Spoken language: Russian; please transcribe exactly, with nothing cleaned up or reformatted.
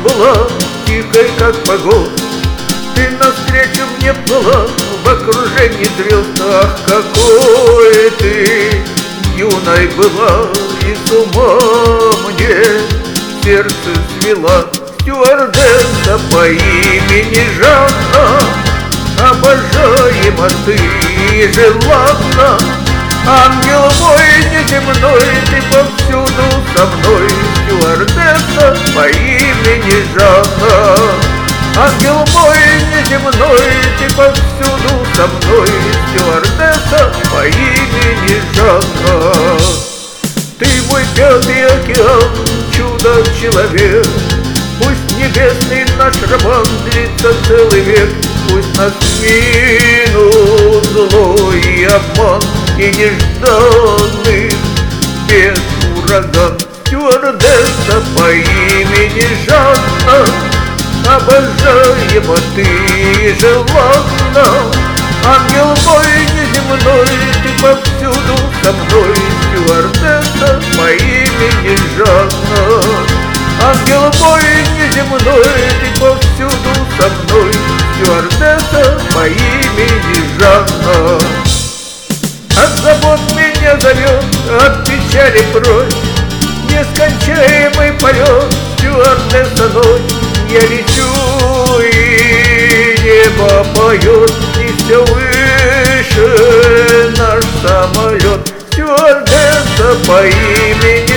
была тихой, как погода. Ты навстречу мне плыла в окружении звезд. Ах, какой ты юной была, и с ума мне сердце свела. Стюардесса по имени Жанна, обожаема ты и желанна. Ангел мой неземной, ты повсюду со мной. Стюардесса по имени Жанна. Ангел мой неземной, ты повсюду со мной. Стюардесса по имени Жанна. Ты мой пятый океан, чудо-человек. Пусть небесный наш роман длится целый век. Пусть нас минут злой обман и нежданный бед ураган. Стюардесса по имени Жанна, обожаема ты и желанна. Ангел мой неземной, ты повсюду со мной. Стюардесса по имени Жанна. Ангел мой неземной, ты повсюду со мной. Стюардесса по имени Жанна. От забот меня зовет, от печали прочь нескончаемый полет. Стюардесса ночь, я лечу, и небо поет, и все выше наш самолет. Стюардесса по имени